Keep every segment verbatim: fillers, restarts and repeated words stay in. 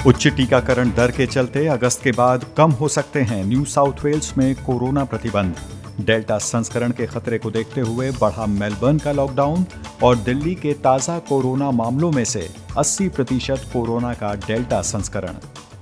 उच्च टीकाकरण दर के चलते अगस्त के बाद कम हो सकते हैं न्यू साउथ वेल्स में कोरोना प्रतिबंध। डेल्टा संस्करण के खतरे को देखते हुए बढ़ा मेलबर्न का लॉकडाउन और दिल्ली के ताजा कोरोना मामलों में से अस्सी प्रतिशत कोरोना का डेल्टा संस्करण।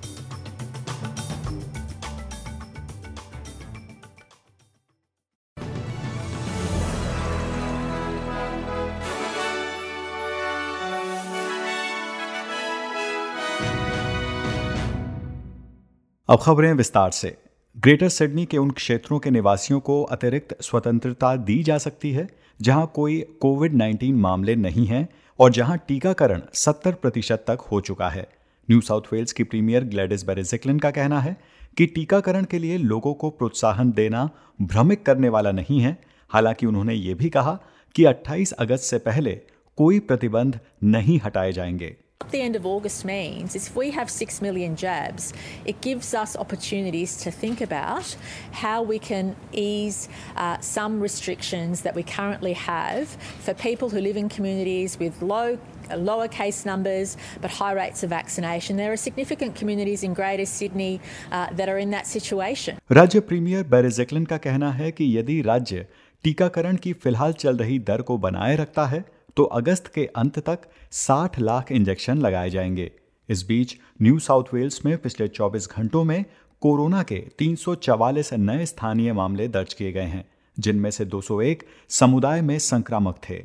अब खबरें विस्तार से। ग्रेटर सिडनी के उन क्षेत्रों के निवासियों को अतिरिक्त स्वतंत्रता दी जा सकती है जहां कोई कोविड नाइन्टीन मामले नहीं हैं और जहां टीकाकरण सत्तर प्रतिशत तक हो चुका है। न्यू साउथ वेल्स की प्रीमियर ग्लैडिस बेरेज़िक्लिन का कहना है कि टीकाकरण के लिए लोगों को प्रोत्साहन देना भ्रमित करने वाला नहीं है। हालांकि उन्होंने ये भी कहा कि अट्ठाईस अगस्त से पहले कोई प्रतिबंध नहीं हटाए जाएंगे। What the end of August means is if we have six million jabs, it gives us opportunities to think about how we can ease uh, some restrictions that we currently have for people who live in communities with low lower case numbers but high rates of vaccination. There are significant communities in Greater Sydney uh, that are in that situation. राज्य premier Berejiklian का कहना है कि यदि राज्य टीकाकरण की फिलहाल चल रही दर को बनाए रखता है तो अगस्त के अंत तक साठ लाख इंजेक्शन लगाए जाएंगे। इस बीच न्यू साउथ वेल्स में पिछले चौबीस घंटों में कोरोना के तीन सौ चवालीस नए स्थानीय मामले दर्ज किए गए हैं, जिनमें से दो सौ एक समुदाय में संक्रामक थे।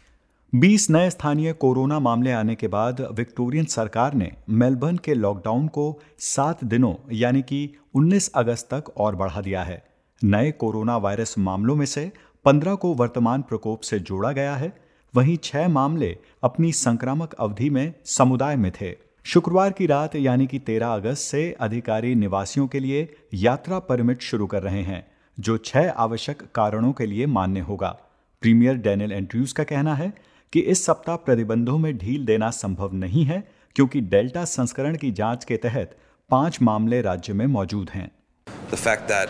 बीस नए स्थानीय कोरोना मामले आने के बाद विक्टोरियन सरकार ने मेलबर्न के लॉकडाउन को सात दिनों यानी कि उन्नीस अगस्त तक और बढ़ा दिया है। नए कोरोना वायरस मामलों में से पंद्रह को वर्तमान प्रकोप से जोड़ा गया है, वहीं छह मामले अपनी संक्रामक अवधि में समुदाय में थे। शुक्रवार की रात यानी कि तेरह अगस्त से अधिकारी निवासियों के लिए यात्रा परमिट शुरू कर रहे हैं, जो छह आवश्यक कारणों के लिए मान्य होगा। प्रीमियर डैनियल एंड्रयूज का कहना है कि इस सप्ताह प्रतिबंधों में ढील देना संभव नहीं है क्योंकि डेल्टा संस्करण की जांच के तहत पांच मामले राज्य में मौजूद हैं। The fact that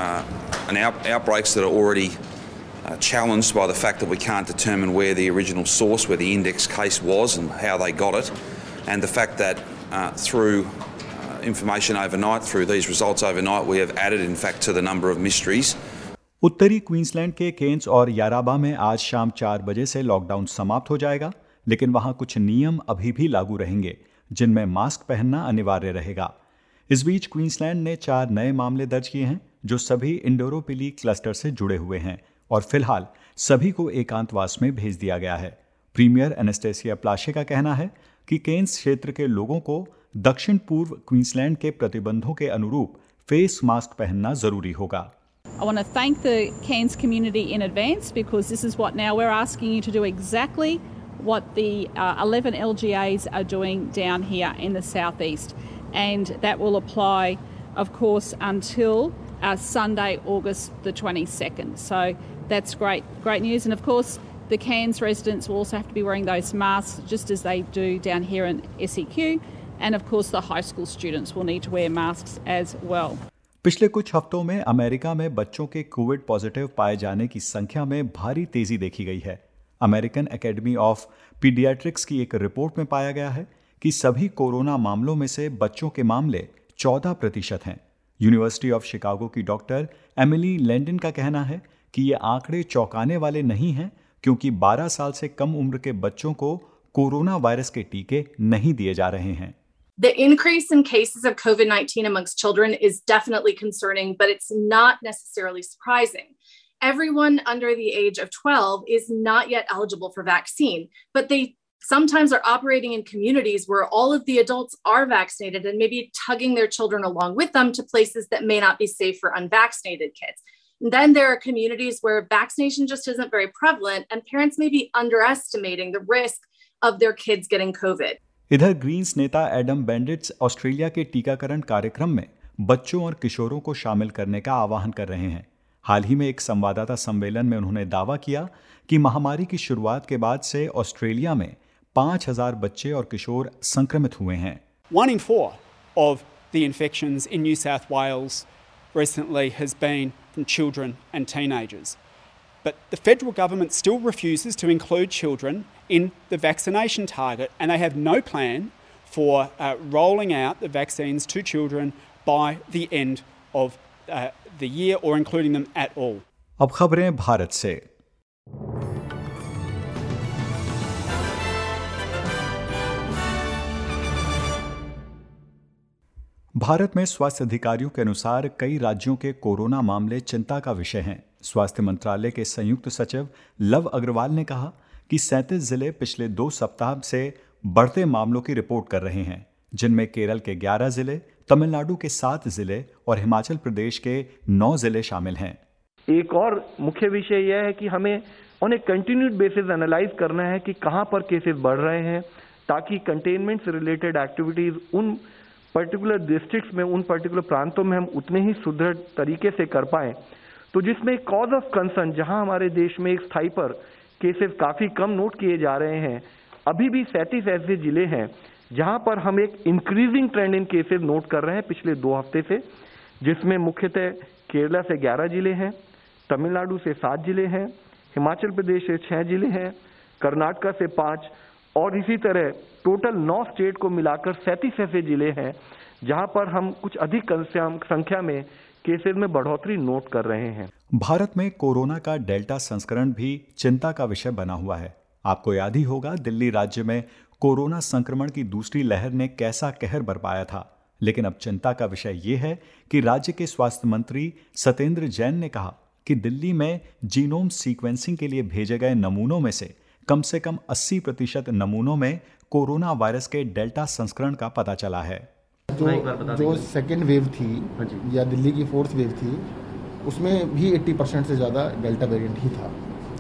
uh, an out- outbreaks that are already Uh, challenged by the fact that we can't determine where the original source, where the index case was and how they got it, and the fact that uh, through uh, information overnight, through these results overnight, we have added in fact to the number of mysteries. उत्तरी Queensland के Cairns और Yarrabah में आज शाम चार बजे से lockdown समाप्त हो जाएगा, लेकिन वहां कुछ नियम अभी भी लागू रहेंगे, जिनमें मास्क पहनना अनिवार्य रहेगा। इस बीच क्वींसलैंड ने चार नए मामले दर्ज किए हैं जो सभी इंडोरोपिली क्लस्टर से जुड़े हुए हैं और फिलहाल सभी को एकांतवास में भेज दिया गया है। प्रीमियर एनास्टेसिया प्लाशे का कहना है कि केन्स क्षेत्र के लोगों को दक्षिण पूर्व क्वींसलैंड के प्रतिबंधों के अनुरूप फेस मास्क पहनना जरूरी होगा। I want to thank the Cairns community in advance because this is what now we're asking you to do exactly what the uh, eleven L G As are doing down here in the southeast, and that will apply of course until uh, Sunday, August the twenty-second. So that's great, great news. And of course, the Cairns residents will also have to be wearing those masks just as they do down here in S E Q. And of course, the high school students will need to wear masks as well. पिछले कुछ हफ्तों में America में बच्चों के Covid positive पाए जाने की संख्या में भारी तेजी देखी गई है। अमेरिकन एकेडमी ऑफ पीडियाट्रिक्स की एक रिपोर्ट में पाया गया है कि सभी कोरोना मामलों में से बच्चों के मामले चौदह प्रतिशत हैं। यूनिवर्सिटी ऑफ शिकागो की डॉक्टर एमिली लैंडन का कहना है कि ये आंकड़े चौंकाने वाले नहीं हैं क्योंकि बारह साल से कम उम्र के बच्चों को कोरोना वायरस के टीके नहीं दिए जा रहे हैं। The increase in cases of COVID nineteen amongst children is definitely concerning, but it's not necessarily surprising. Everyone under the age of twelve is not yet eligible for vaccine, but they sometimes are operating in communities where all of the adults are vaccinated and maybe tugging their children along with them to places that may not be safe for unvaccinated kids. And then there are communities where vaccination just isn't very prevalent and parents may be underestimating the risk of their kids getting COVID. इधर Greens नेता Adam Bandt Australia के टीकाकरण कार्यक्रम में बच्चों और किशोरों को शामिल करने का आह्वान कर रहे हैं। हाल ही में एक संवाददाता सम्मेलन में उन्होंने दावा किया कि महामारी की शुरुआत के बाद से ऑस्ट्रेलिया में पाँच हज़ार बच्चे और किशोर संक्रमित हुए हैं। One in four of the infections in New South Wales recently has been from children and teenagers. But the federal government still refuses to include children in the vaccination target, and they have no plan for uh, rolling out the vaccines to children by the end of uh, the year or including them at all. अब खबरें भारत से। भारत में स्वास्थ्य अधिकारियों के अनुसार कई राज्यों के कोरोना मामले चिंता का विषय हैं। स्वास्थ्य मंत्रालय के संयुक्त सचिव लव अग्रवाल ने कहा कि सैंतीस जिले पिछले दो सप्ताह से बढ़ते मामलों की रिपोर्ट कर रहे हैं, जिनमें केरल के ग्यारह जिले, तमिलनाडु के सात जिले और हिमाचल प्रदेश के नौ जिले शामिल हैं। एक और मुख्य विषय यह है कि हमें on a continued basis analyse करना है कि कहां पर केसेस बढ़ रहे हैं, ताकि कंटेनमेंट से रिलेटेड एक्टिविटीज उन पर्टिकुलर डिस्ट्रिक्ट्स में, उन पर्टिकुलर प्रांतों में हम उतने ही सुदृढ़ तरीके से कर पाएं। तो जिसमें कॉज ऑफ कंसर्न, जहां हमारे देश में एक स्थाई पर केसेस काफी कम नोट किए जा रहे हैं, अभी भी सैंतीस ऐसे जिले हैं जहां पर हम एक increasing trend in cases note कर रहे हैं पिछले दो हफ्ते से, जिसमें मुख्यतः केरला से ग्यारह जिले हैं, तमिलनाडु से सात जिले हैं, हिमाचल प्रदेश से छह जिले हैं, कर्नाटका से पांच और इसी तरह टोटल नौ स्टेट को मिलाकर सैंतीस ऐसे जिले हैं जहां पर हम कुछ अधिक संख्या में केसेस में बढ़ोतरी नोट कर रहे हैं। भारत में कोरोना का डेल्टा संस्करण भी चिंता का विषय बना हुआ है। आपको याद ही होगा, दिल्ली राज्य में कोरोना संक्रमण की दूसरी लहर ने कैसा कहर बरपाया था। लेकिन अब चिंता का विषय ये है कि राज्य के स्वास्थ्य मंत्री सत्येंद्र जैन ने कहा कि दिल्ली में जीनोम सीक्वेंसिंग के लिए भेजे गए नमूनों में से कम से कम अस्सी प्रतिशत नमूनों में कोरोना वायरस के डेल्टा संस्करण का पता चला है। जो जो सेकेंड वेव थी या दिल्ली की फोर्थ वेव थी, उसमें भी अस्सी परसेंट से ज़्यादा डेल्टा वेरिएंट ही था।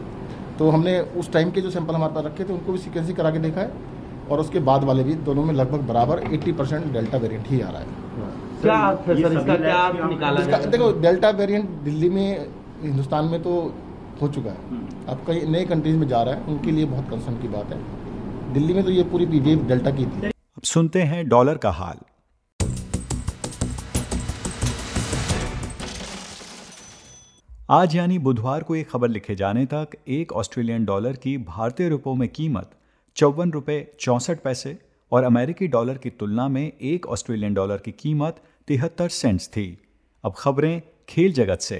तो हमने उस टाइम के जो सैंपल हमारे पास रखे थे उनको भी सीक्वेंसिंग करा के देखा है, और उसके बाद वाले भी दोनों में लगभग बराबर अस्सी परसेंट डेल्टा वेरिएंट ही आ रहा है। क्या सर इसका क्या निकाला जाए? देखो, डेल्टा वेरिएंट दिल्ली में, हिंदुस्तान में तो हो चुका है, अब कई नए कंट्रीज में जा रहा है, उनके लिए बहुत कंसर्न की बात है। दिल्ली में तो ये पूरी वेव डेल्टा की थी। अब सुनते हैं डॉलर का हाल। आज यानी बुधवार को एक खबर लिखे जाने तक एक ऑस्ट्रेलियन डॉलर की भारतीय रुपयों में कीमत चौवन रुपये चौंसठ पैसे और अमेरिकी डॉलर की तुलना में एक ऑस्ट्रेलियन डॉलर की कीमत तिहत्तर सेंट्स थी। अब खबरें खेल जगत से।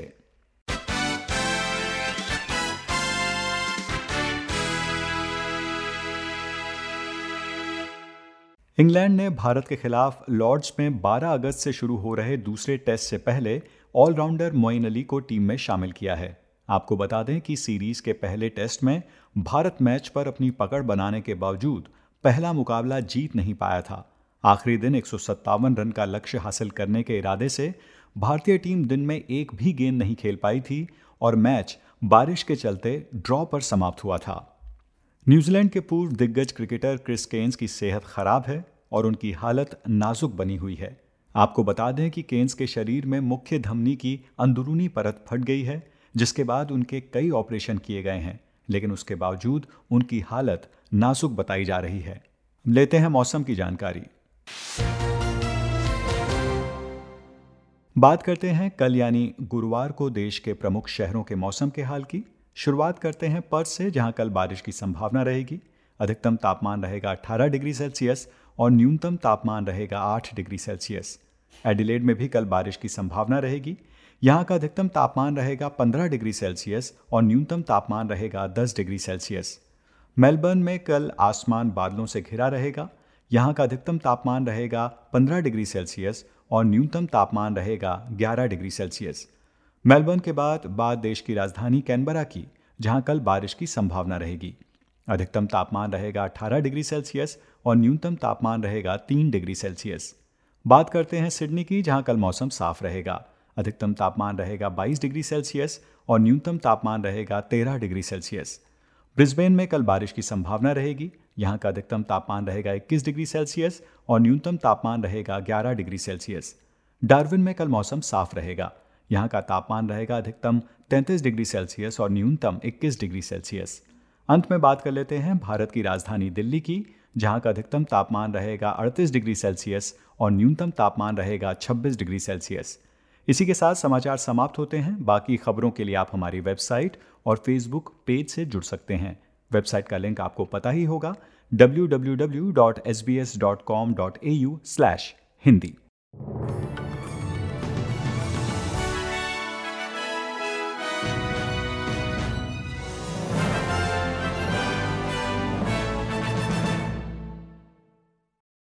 इंग्लैंड ने भारत के खिलाफ लॉर्ड्स में बारह अगस्त से शुरू हो रहे दूसरे टेस्ट से पहले ऑलराउंडर मोइन अली को टीम में शामिल किया है। आपको बता दें कि सीरीज के पहले टेस्ट में भारत मैच पर अपनी पकड़ बनाने के बावजूद पहला मुकाबला जीत नहीं पाया था। आखिरी दिन एक सौ सत्तावन रन का लक्ष्य हासिल करने के इरादे से भारतीय टीम दिन में एक भी गेंद नहीं खेल पाई थी और मैच बारिश के चलते ड्रॉ पर समाप्त हुआ था। न्यूजीलैंड के पूर्व दिग्गज क्रिकेटर क्रिस केन्स की सेहत खराब है और उनकी हालत नाजुक बनी हुई है। आपको बता दें कि केन्स के शरीर में मुख्य धमनी की अंदरूनी परत फट गई है, जिसके बाद उनके कई ऑपरेशन किए गए हैं, लेकिन उसके बावजूद उनकी हालत नाजुक बताई जा रही है। लेते हैं मौसम की जानकारी। बात करते हैं कल यानी गुरुवार को देश के प्रमुख शहरों के मौसम के हाल की। शुरुआत करते हैं पर्थ से, जहां कल बारिश की संभावना रहेगी। अधिकतम तापमान रहेगा अठारह डिग्री सेल्सियस और न्यूनतम तापमान रहेगा आठ डिग्री सेल्सियस। एडिलेड में भी कल बारिश की संभावना रहेगी। यहां का अधिकतम तापमान रहेगा पंद्रह डिग्री सेल्सियस और न्यूनतम तापमान रहेगा दस डिग्री सेल्सियस। मेलबर्न में कल आसमान बादलों से घिरा रहेगा। यहां का अधिकतम तापमान रहेगा पंद्रह डिग्री सेल्सियस और न्यूनतम तापमान रहेगा ग्यारह डिग्री सेल्सियस। मेलबर्न के बाद बाद देश की राजधानी कैनबरा की, जहां कल बारिश की संभावना रहेगी। अधिकतम तापमान रहेगा अठारह डिग्री सेल्सियस और न्यूनतम तापमान रहेगा तीन डिग्री सेल्सियस। बात करते हैं सिडनी की, जहां कल मौसम साफ रहेगा। अधिकतम तापमान रहेगा बाईस डिग्री सेल्सियस और न्यूनतम तापमान रहेगा तेरह डिग्री सेल्सियस। ब्रिस्बेन में कल बारिश की संभावना रहेगी। यहां का अधिकतम तापमान रहेगा इक्कीस डिग्री सेल्सियस और न्यूनतम तापमान रहेगा ग्यारह डिग्री सेल्सियस। डार्विन में कल मौसम साफ रहेगा। यहां का तापमान रहेगा अधिकतम तैंतीस डिग्री सेल्सियस और न्यूनतम इक्कीस डिग्री सेल्सियस। अंत में बात कर लेते हैं भारत की राजधानी दिल्ली की, जहां का अधिकतम तापमान रहेगा अड़तीस डिग्री सेल्सियस और न्यूनतम तापमान रहेगा छब्बीस डिग्री सेल्सियस। इसी के साथ समाचार समाप्त होते हैं। बाकी खबरों के लिए आप हमारी वेबसाइट और फेसबुक पेज से जुड़ सकते हैं। वेबसाइट का लिंक आपको पता ही होगा, W W W dot S B S dot com dot A U slash Hindi.